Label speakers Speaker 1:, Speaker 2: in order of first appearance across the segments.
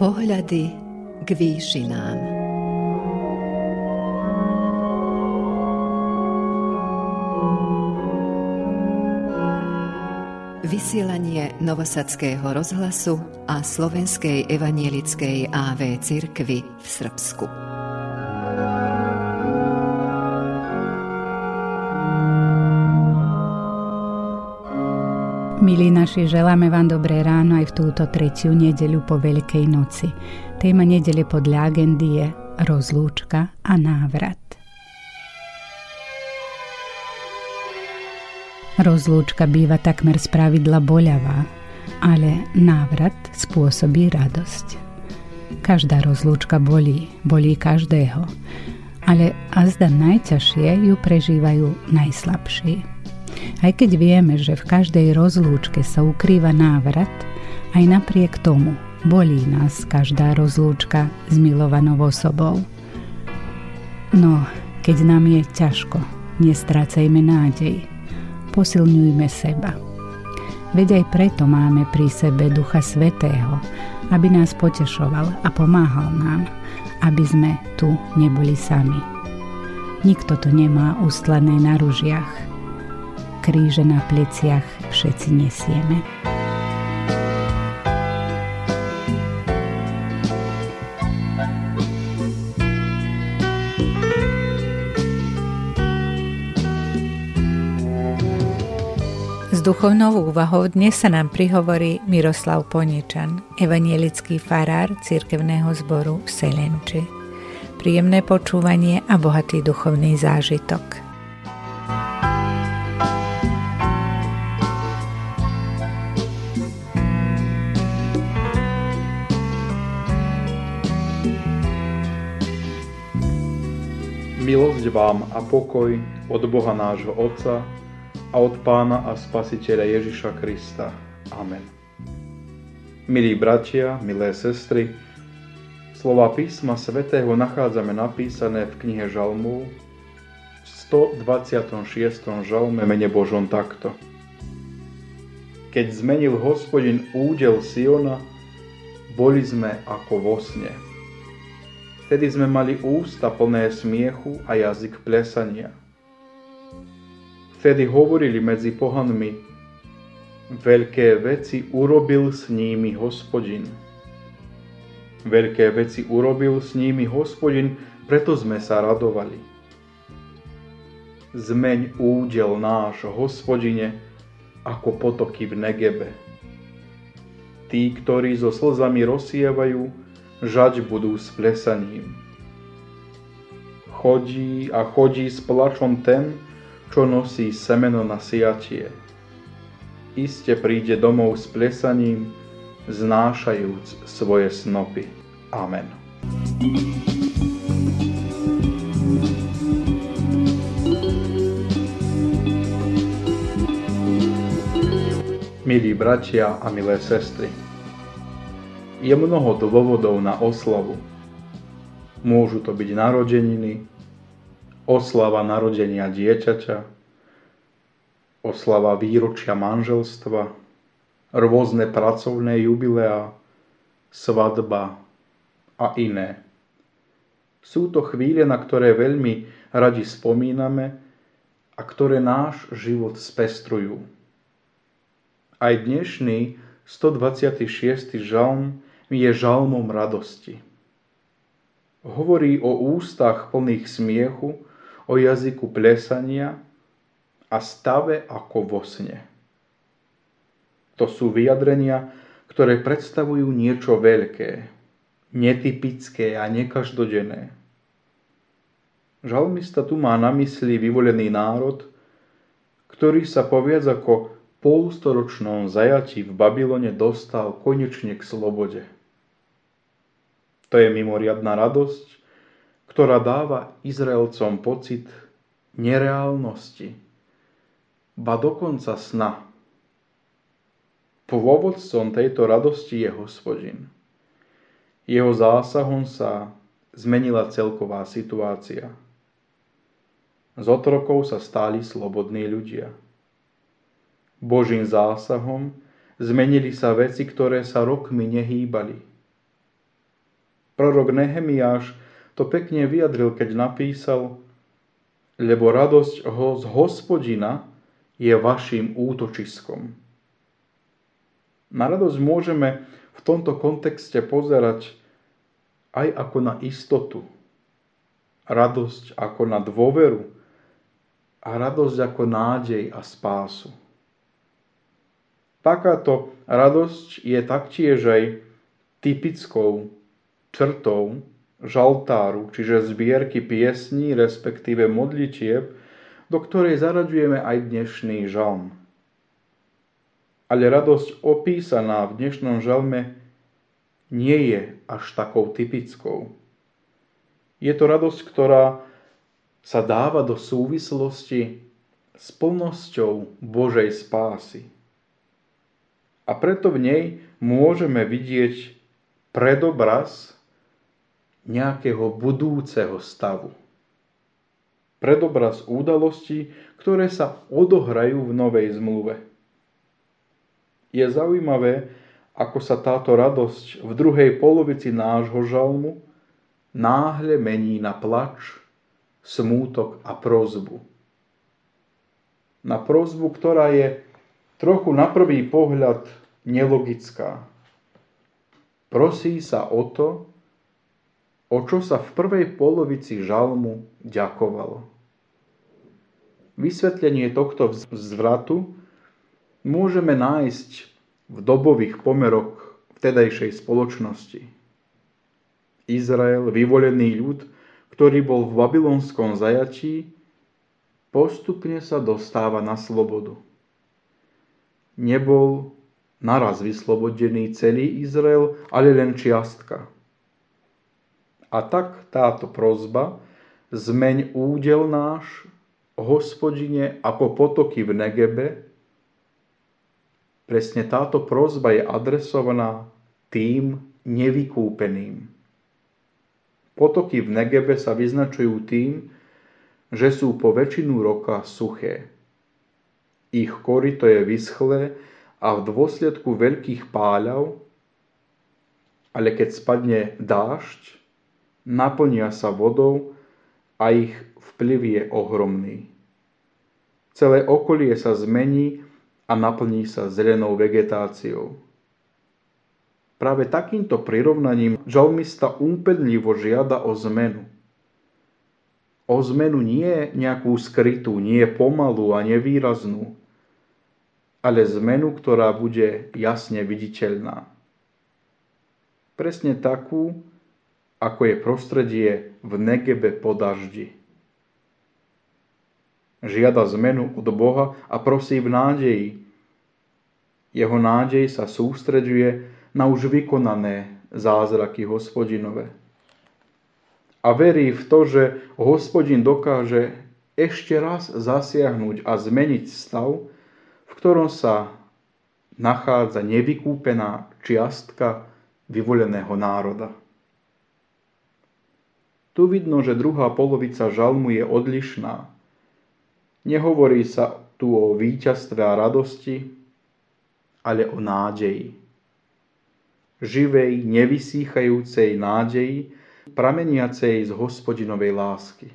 Speaker 1: Pohľady k výšinám. Vysielanie Novosadského rozhlasu a Slovenskej evanielickej AV cirkvi v Srbsku.
Speaker 2: Milí naši, želáme vám dobré ráno aj v túto tretiu nedeľu po Veľkej noci. Téma nedele podľa agendy je rozlúčka a návrat. Rozlúčka býva takmer spravidla boľavá, ale návrat spôsobí radosť. Každá rozlúčka bolí každého, ale azda najťažšie ju prežívajú najslabší. Aj keď vieme, že v každej rozlúčke sa ukrýva návrat, aj napriek tomu bolí nás každá rozlúčka s milovanou osobou. No, keď nám je ťažko, nestrácajme nádej. Posilňujme seba. Veď aj preto máme pri sebe Ducha Svätého, aby nás potešoval a pomáhal nám, aby sme tu neboli sami. Nikto to nemá ustlané na ružiach. Kríže na pleciach všetci nesieme.
Speaker 3: S duchovnou úvahou dnes sa nám prihovorí Miroslav Poničan, evanielický farár cirkevného zboru v Selenči. Príjemné počúvanie a bohatý duchovný zážitok.
Speaker 4: Milosť vám a pokoj od Boha nášho Otca a od Pána a Spasiteľa Ježiša Krista. Amen. Milí bratia, milé sestry, slova písma svätého nachádzame napísané v knihe Žalmov v 126. žalme mene Božom takto. Keď zmenil Hospodin údel Siona, boli sme ako vo sne. Vtedy sme mali ústa plné smiechu a jazyk plesania. Vtedy hovorili medzi pohanmi, veľké veci urobil s nimi Hospodin. Veľké veci urobil s nimi Hospodin, preto sme sa radovali. Zmeň údel náš, Hospodine, ako potoky v Negebe. Tí, ktorí so slzami rozsievajú, žať budú s plesaním. Chodí a chodí s plačom ten, čo nosí semeno na siatie. Iste príde domov s plesaním, znášajúc svoje snopy. Amen. Milí bratia a milé sestry, je mnoho dôvodov na oslavu. Môžu to byť narodeniny, oslava narodenia dieťaťa, oslava výročia manželstva, rôzne pracovné jubileá, svadba a iné. Sú to chvíle, na ktoré veľmi radi spomíname a ktoré náš život spestrujú. Aj dnešný 126. žalm je žalmom radosti. Hovorí o ústach plných smiechu, o jazyku plesania a stave ako vo sne. To sú vyjadrenia, ktoré predstavujú niečo veľké, netypické a nekaždodenné. Žalmista tu má na mysli vyvolený národ, ktorý sa poviac ako polstoročnom zajatí v Babylone dostal konečne k slobode. To je mimoriadna radosť, ktorá dáva Izraelcom pocit nereálnosti, ba dokonca sna. Pôvodcom tejto radosti je Hospodin. Jeho zásahom sa zmenila celková situácia. Z otrokov sa stali slobodní ľudia. Božím zásahom zmenili sa veci, ktoré sa rokmi nehýbali. Prorok Nehemiáš to pekne vyjadril, keď napísal: lebo radosť z Hospodina je vašim útočiskom. Na radosť môžeme v tomto kontexte pozerať aj ako na istotu, radosť ako na dôveru a radosť ako nádej a spásu. Takáto radosť je taktiež aj typickou črtou žaltáru, čiže zbierky piesní, respektíve modlitieb, do ktorej zaraďujeme aj dnešný žalm. Ale radosť opísaná v dnešnom žalme nie je až takou typickou. Je to radosť, ktorá sa dáva do súvislosti s plnosťou Božej spásy. A preto v nej môžeme vidieť predobraz nejakého budúceho stavu. Predobraz udalostí, ktoré sa odohrajú v Novej zmluve. Je zaujímavé, ako sa táto radosť v druhej polovici nášho žalmu náhle mení na plač, smútok a prosbu. Na prosbu, ktorá je trochu na prvý pohľad nelogická. Prosí sa o to, o čo sa v prvej polovici žalmu ďakovalo. Vysvetlenie tohto zvratu môžeme nájsť v dobových pomeroch vtedajšej spoločnosti. Izrael, vyvolený ľud, ktorý bol v babylonskom zajatí, postupne sa dostáva na slobodu. Nebol naraz vyslobodený celý Izrael, ale len čiastka. A tak táto prosba: zmeň údel náš, Hospodine, ako potoky v Negebe. Presne táto prosba je adresovaná tým nevykúpeným. Potoky v Negebe sa vyznačujú tým, že sú po väčšinu roka suché. Ich koryto je vyschlé a v dôsledku veľkých páľav, ale keď spadne dážď, naplnia sa vodou a ich vplyv je ohromný. Celé okolie sa zmení a naplní sa zelenou vegetáciou. Práve takýmto prirovnaním žalmista úpenlivo žiada o zmenu. O zmenu nie nejakú skrytú, nie pomalú a nevýraznú, ale zmenu, ktorá bude jasne viditeľná. Presne takú, ako je prostredie v Negebe po daždi. Žiada zmenu od Boha a prosí v nádeji. Jeho nádej sa sústreďuje na už vykonané zázraky Hospodinové. A verí v to, že Hospodin dokáže ešte raz zasiahnuť a zmeniť stav, v ktorom sa nachádza nevykúpená čiastka vyvoleného národa. Tu vidno, že druhá polovica žalmu je odlišná. Nehovorí sa tu o víťazstve a radosti, ale o nádeji. Živej, nevysýchajúcej nádeji, prameniacej z Hospodinovej lásky.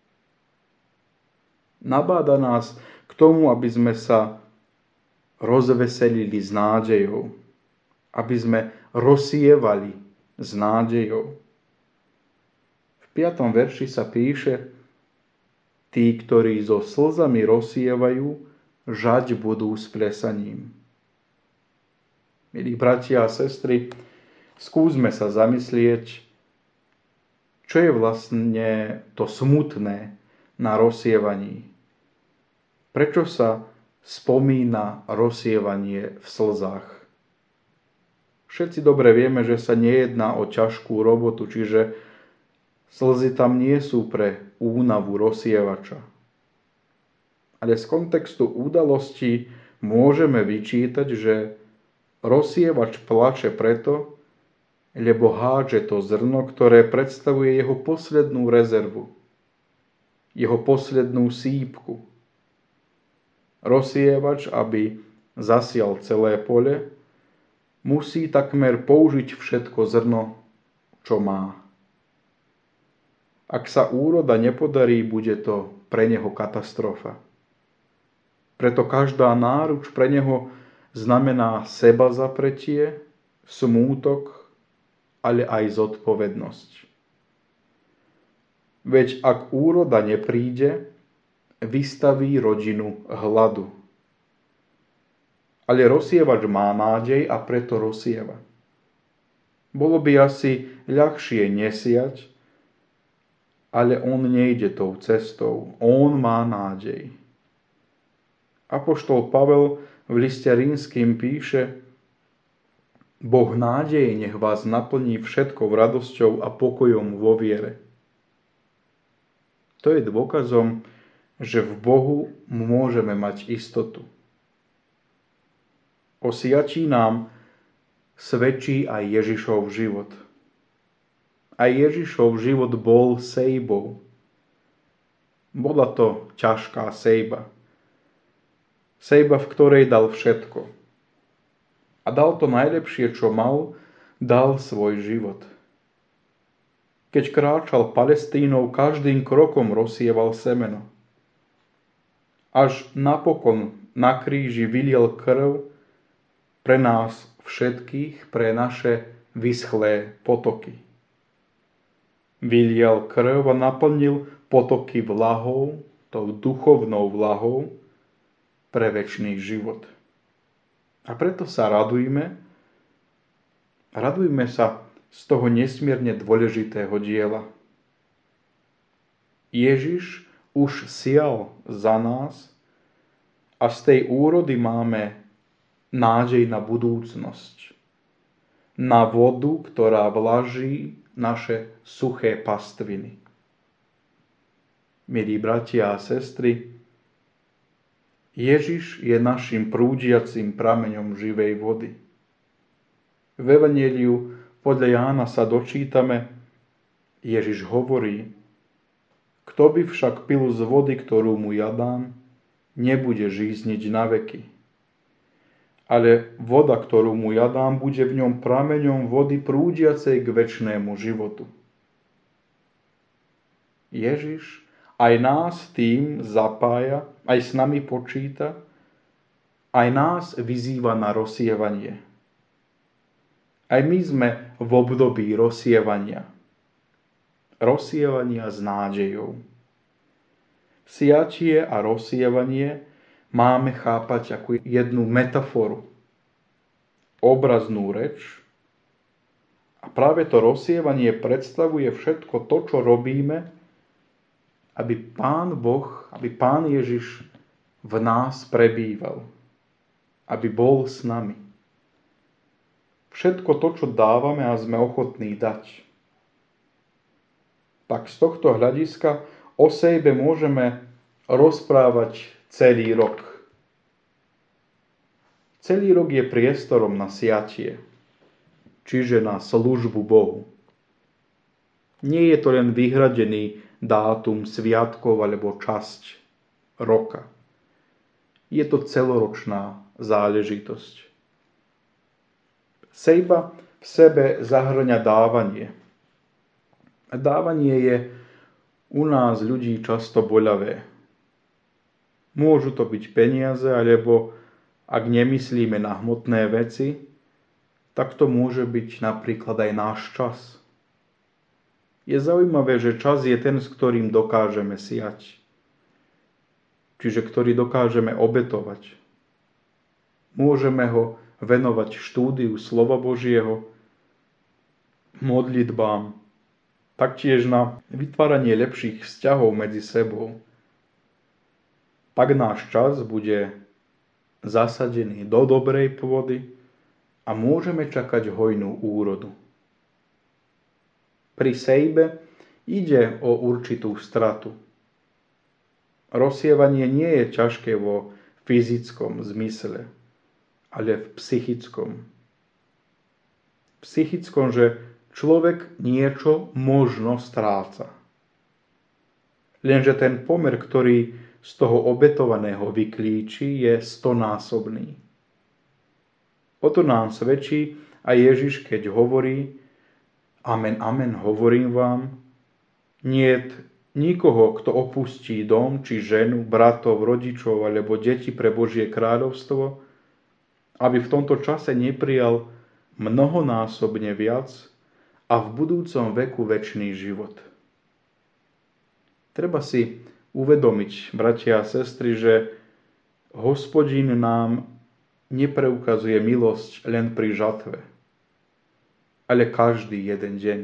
Speaker 4: Nabáda nás k tomu, aby sme sa rozveselili s nádejou, aby sme rozsievali s nádejou. V 5. verši sa píše: tí, ktorí so slzami rozsievajú, žať budú s plesaním. Milí bratia a sestry, skúsme sa zamyslieť, čo je vlastne to smutné na rozsievaní. Prečo sa spomína rozsievanie v slzách? Všetci dobre vieme, že sa nejedná o ťažkú robotu, čiže slzy tam nie sú pre únavu rozsievača. Ale z kontextu udalostí môžeme vyčítať, že rozsievač plače preto, lebo hádže to zrno, ktoré predstavuje jeho poslednú rezervu, jeho poslednú sípku. Rozsievač, aby zasial celé pole, musí takmer použiť všetko zrno, čo má. Ak sa úroda nepodarí, bude to pre neho katastrofa. Preto každá náruč pre neho znamená seba zapretie, smútok, ale aj zodpovednosť. Veď ak úroda nepríde, vystaví rodinu hladu. Ale rozsievač má nádej a preto rozsieva. Bolo by asi ľahšie nesiať, ale on nejde tou cestou. On má nádej. Apoštol Pavel v liste Rímskym píše: Boh nádeje nech vás naplní všetkou radosťou a pokojom vo viere. To je dôkazom, že v Bohu môžeme mať istotu. O siatí nám svedčí aj Ježišov život. Aj Ježišov život bol sejbou. Bola to ťažká sejba. Sejba, v ktorej dal všetko. A dal to najlepšie, čo mal, dal svoj život. Keď kráčal Palestínou, každým krokom rozsieval semeno. Až napokon na kríži vyliel krv pre nás všetkých, pre naše vyschlé potoky. Vyliel krv a naplnil potoky vlahou, tou duchovnou vlahou, pre večný život. A preto sa radujme sa z toho nesmierne dôležitého diela. Ježiš už sial za nás a z tej úrody máme nádej na budúcnosť. Na vodu, ktorá vlaží naše suché pastviny. Milí bratia a sestry, Ježiš je našim prúdiacim prameňom živej vody. V Evanjeliu podľa Jána sa dočítame, Ježiš hovorí: Kto by však pil z vody, ktorú mu ja dám, nebude žízniť na veky. Ale voda, ktorú mu ja dám, bude v ňom prameňom vody prúdiacej k večnému životu. Ježiš aj nás tým zapája, aj s nami počíta, aj nás vyzýva na rozsievanie. Aj my sme v období rozsievania. Rozsievania s nádejou. Siatie a rozsievanie máme chápať ako jednu metaforu, obraznú reč. A práve to rozsievanie predstavuje všetko to, čo robíme, aby Pán Boh, aby Pán Ježiš v nás prebýval, aby bol s nami. Všetko to, čo dávame a sme ochotní dať. Tak z tohto hľadiska o sejbe môžeme rozprávať celý rok. Celý rok je priestorom na siatie, čiže na službu Bohu. Nie je to len vyhradený dátum sviatkov alebo časť roka. Je to celoročná záležitosť. Sejba v sebe zahŕňa dávanie. Dávanie je u nás ľudí často boľavé. Môžu to byť peniaze, alebo ak nemyslíme na hmotné veci, tak to môže byť napríklad aj náš čas. Je zaujímavé, že čas je ten, s ktorým dokážeme siať. Čiže ktorý dokážeme obetovať. Môžeme ho venovať štúdiu slova Božieho, modlitbám, taktiež na vytváranie lepších vzťahov medzi sebou. Tak náš čas bude zasadený do dobrej pôdy a môžeme čakať hojnú úrodu. Pri sejbe ide o určitú stratu. Rozsievanie nie je ťažké vo fyzickom zmysle, ale v psychickom. Psychickom, že človek niečo možno stráca. Lenže ten pomer, ktorý z toho obetovaného vyklíči, je 100-násobný. O to nám svedčí aj Ježiš, keď hovorí: Amen, amen, hovorím vám, niet nikoho, kto opustí dom, či ženu, bratov, rodičov alebo deti pre Božie kráľovstvo, aby v tomto čase neprijal mnohonásobne viac a v budúcom veku večný život. Treba si uvedomiť, bratia a sestry, že Hospodin nám nepreukazuje milosť len pri žatve, ale každý jeden deň.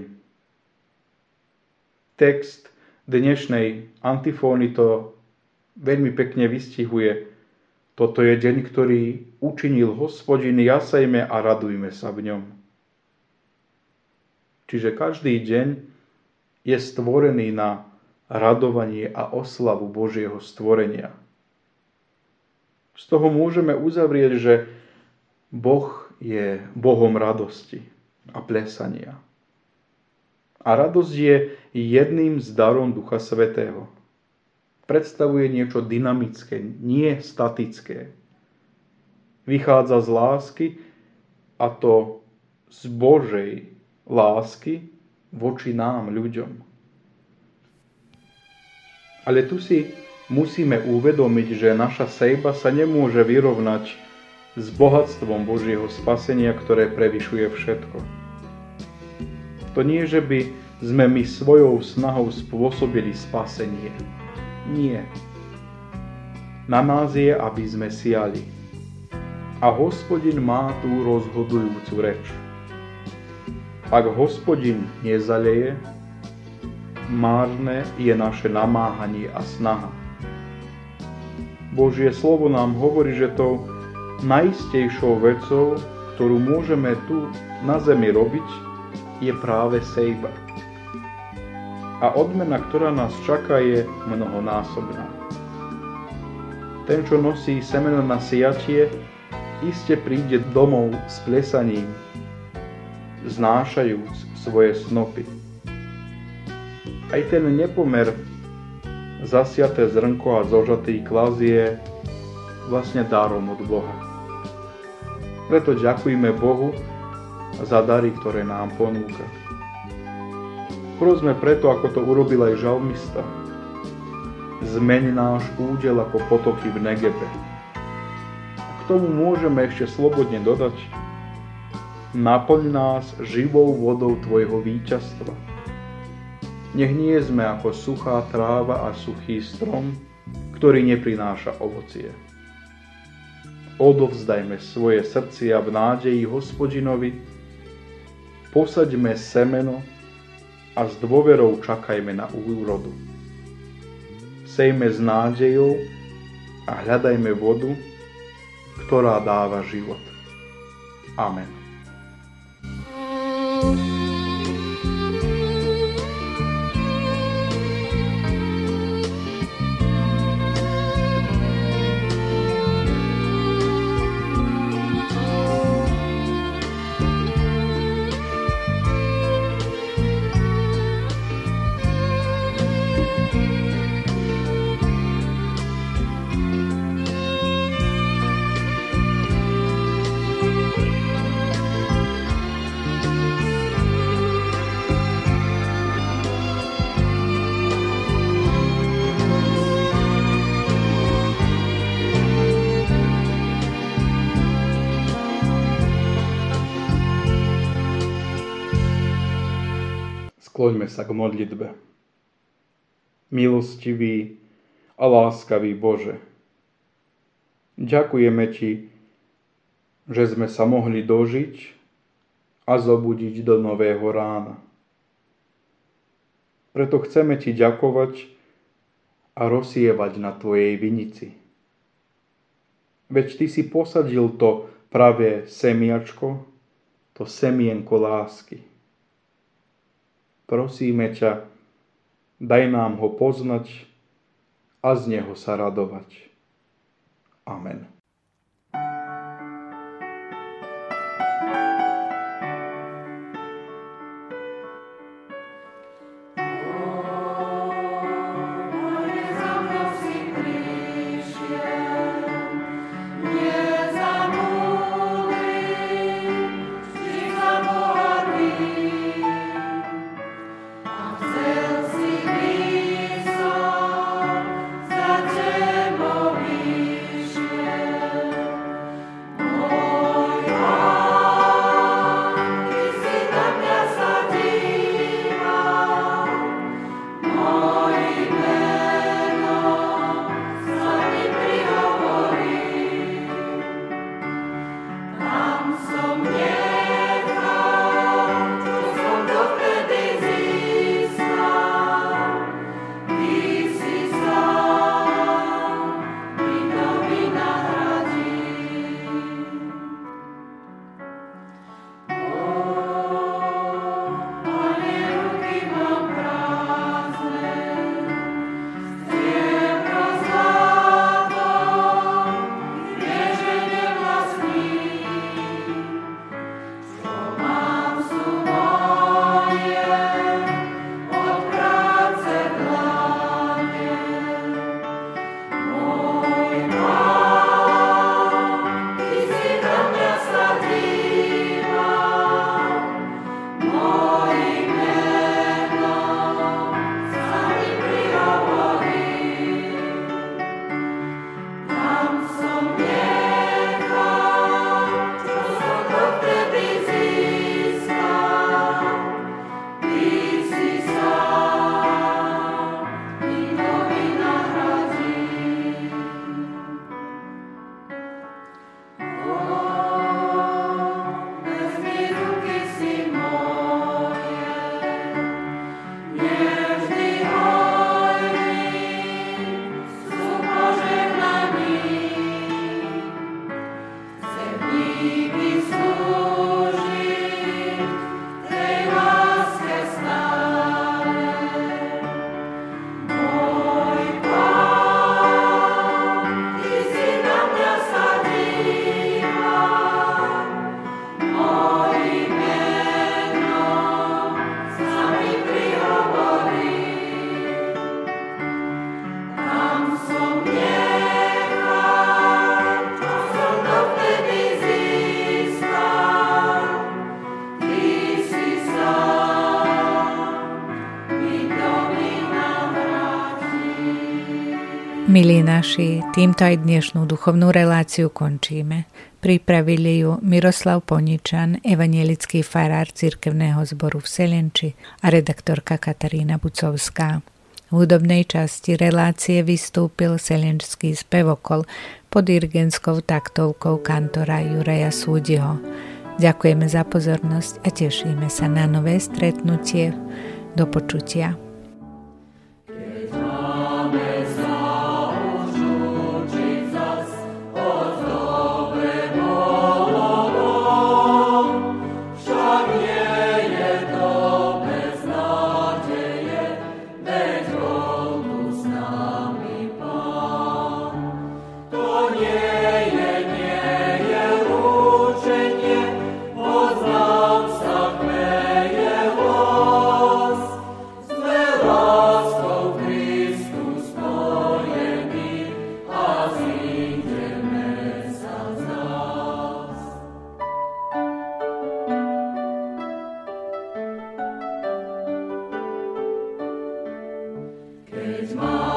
Speaker 4: Text dnešnej antifóny to veľmi pekne vystihuje. Toto je deň, ktorý učinil Hospodin, jasajme a radujme sa v ňom. Čiže každý deň je stvorený na radovanie a oslavu Božieho stvorenia. Z toho môžeme uzavrieť, že Boh je Bohom radosti a plesania. A radosť je jedným z darom Ducha Svätého. Predstavuje niečo dynamické, nie statické. Vychádza z lásky, a to z Božej lásky voči nám, ľuďom. Ale tu si musíme uvedomiť, že naša sejba sa nemôže vyrovnať s bohatstvom Božieho spasenia, ktoré prevyšuje všetko. To nie, že by sme my svojou snahou spôsobili spasenie. Nie. Na nás je, aby sme siali. A Hospodin má tú rozhodujúcu reč. Ak Hospodin nezaleje, márne je naše namáhanie a snaha. Božie slovo nám hovorí, že tou najistejšou vecou, ktorú môžeme tu na zemi robiť, je práve sejba. A odmena, ktorá nás čaká, je mnohonásobná. Ten, čo nosí semeno na siatie, iste príde domov s plesaním, znášajúc svoje snopy. Aj ten nepomer zasiaté zrnko a zožatý klaz je vlastne darom od Boha. Preto ďakujme Bohu za dary, ktoré nám ponúka. Prosme preto, ako to urobil aj žalmista. Zmeň náš údel ako potoky v Negebe. A k tomu môžeme ešte slobodne dodať: naplň nás živou vodou tvojho víťazstva. Nech nie sme ako suchá tráva a suchý strom, ktorý neprináša ovocie. Odovzdajme svoje srdcia v nádeji Hospodinovi, posaďme semeno a s dôverou čakajme na úrodu. Sejme s nádejou a hľadajme vodu, ktorá dáva život. Amen. Skloňme sa k modlitbe. Milostivý a láskavý Bože, ďakujeme Ti, že sme sa mohli dožiť a zobudiť do nového rána. Preto chceme Ti ďakovať a rozsievať na Tvojej vinici. Veď Ty si posadil to pravé semiačko, to semienko lásky. Prosíme ťa, daj nám ho poznať a z neho sa radovať. Amen.
Speaker 3: Milí naši, týmto aj dnešnú duchovnú reláciu končíme. Pripravili ju Miroslav Poničan, evanielický farár cirkevného zboru v Selenči a redaktorka Katarína Bucovská. V hudobnej časti relácie vystúpil selenčský spevokol pod dirigentskou taktovkou kantora Juraja Súdiho. Ďakujeme za pozornosť a tešíme sa na nové stretnutie. Do počutia.
Speaker 5: It's my